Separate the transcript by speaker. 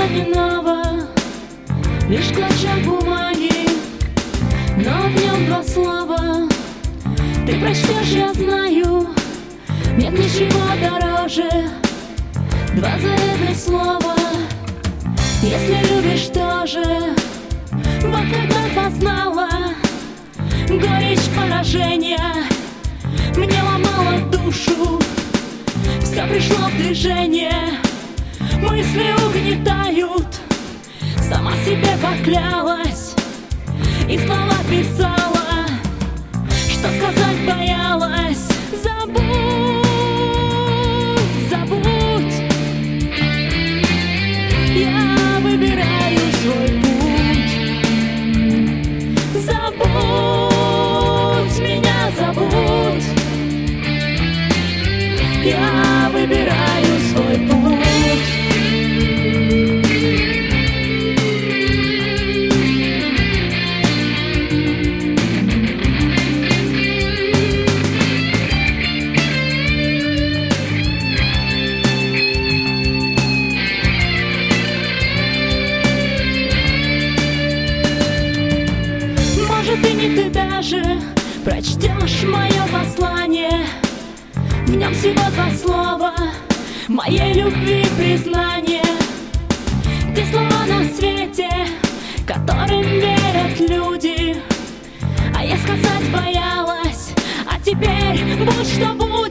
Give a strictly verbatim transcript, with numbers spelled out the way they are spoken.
Speaker 1: иного, лишь клочок бумаги, но в нем два слова. Ты прочтешь, я знаю, нет ничего дороже. Два заветных слова. Если любишь тоже, вот когда познала горечь поражения, мне ломало душу, все пришло в движение. Мысли угнетают, сама себе поклялась и слова писала, что сказать боялась. Забудь, забудь, я выбираю свой путь. Забудь меня, забудь, я выбираю свой путь. Может, и не ты даже прочтешь мое послание. В нем всего два слова моей любви признание. Те слова на свете, которым верят люди, а я сказать боялась. А теперь будь что будет.